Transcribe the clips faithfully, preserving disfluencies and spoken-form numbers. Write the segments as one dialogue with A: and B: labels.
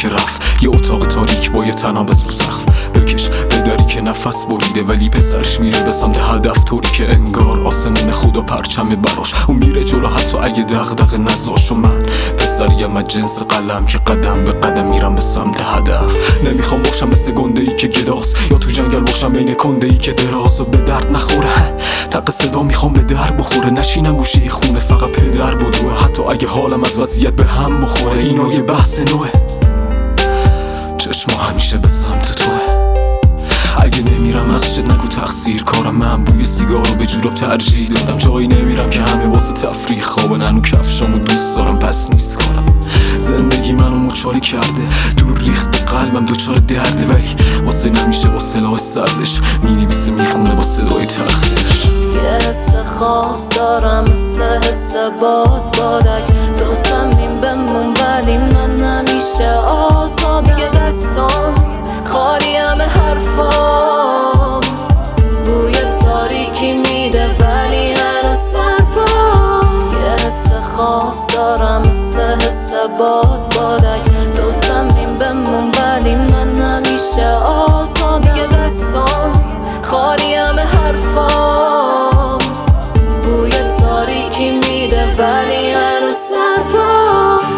A: که رفت، یه اتاق تاریک با یه تنابز رو سقف. بکش به دری که نفس بریده ولی پسرش میره به سمت هدف، طوری که انگار آسمون خدا پرچم براش. اون میره جلو حتی اگه دغدغه نذاش. و من پسریم از جنس قلم که قدم به قدم میرم به سمت هدف. نمیخوام باشم مثل گنده ای که گداست، یا تو جنگل باشم بین کنده ای که دراز و به درد نخوره. تق صدا میخوام به در بخوره، نشینم گوشه خونه فقط پدر بدوه. حتی اگه حالم از وضعیت به هم بخوره، اینا یه بحث نوه. چشما همیشه به سمت توه. اگه نمیرم از شد نگو تقصیر کارم، من بوی سیگارو به جوراب ترجیح دادم. جایی نمیرم که همه واسه تفریح خوابن، هنو کفشامو دوست دارم پس نیست کنم. زندگی منو مچالی کرده، دور ریخت قلبم دوچار درده، ولی واسه نمیشه با سلاح سردش مینویسه میخونه با صدای تلخش.
B: یه حس خاص دارم مثل حس باد بادک، تو زمین بمون ولی من نمیشه آزاد. دیگه دستام خالی همه حرفام، بوی تاریکی میده ولی هنوز سربا. یه حس خاص دارم مثل حس باد بادک، تو زمین بمون ولی من نمیشه آزاد. دیگه دستام خالی همه حرفام، بوی تاریکی میده ولی هنوز سربا.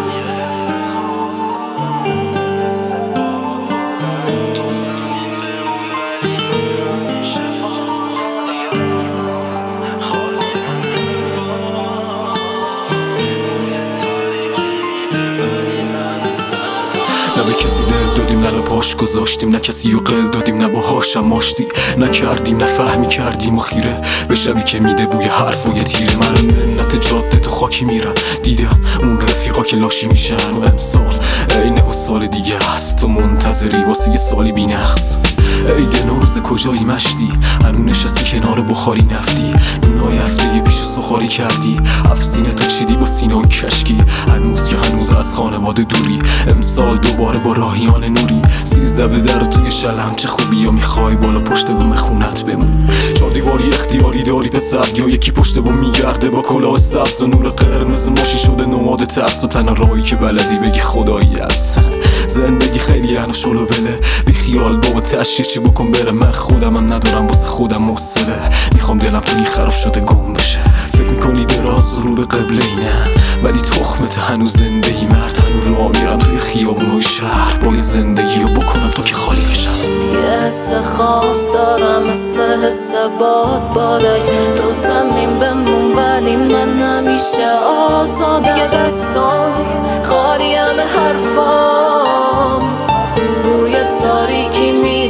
A: نه به کسی دل دادیم نه پاش گذاشتیم، نه کسی رو قل دادیم نه باهاشم آشتی نکردیم، نه فهمی کردیم و خیره به شبی که میده بوی حرف و یه تیره. من منت جاده تو خاکی میرم، دیدم اون رفیقا که لاشی میشن. و امسال عین و سال دیگه هست، تو منتظری واسه یه سالی بی نقص. عید نوروز کجایی مشتی، هنو نشستی کنار بخاری نفتی. دونای هفته یه پیش سخاری کردی، افسینه تو چیدی با سینه و کشکی. هنوز که هنوز از خانواده دوری، امسال دوباره با راهیان نوری. سیزده به در توی شلم چه خوبی، یا میخوای بالا پشت بوم خونت بمون. چار دیواری اختیاری داری پسر، یا یکی پشت بوم میگرده با کلاه سبز و نور قرمز ماشی شده نماد ترس. و تنها راهی که بلدی بگی خدایی هست. زندگی خیلی هنو شلو وله، بی خیال بابا تشیه چی بکن بره. من خودمم ندارم واسه خودم حوصله، میخوام دلم توی خراب شده گم بشه. فکر میکنی دراز رو به قبله نه، ولی تخمت هنوز زنده ای مرد. هنو راه میرم توی خیابونای شهر، با زندگی رو بکنم تا که خالی بشم.
B: یه حس خاص دارم مثل حس باد بادک، تو زمین بمون ولی من نمیشه آزاد. دیگه دستام خالی همه حرفام، بوی تاریکی می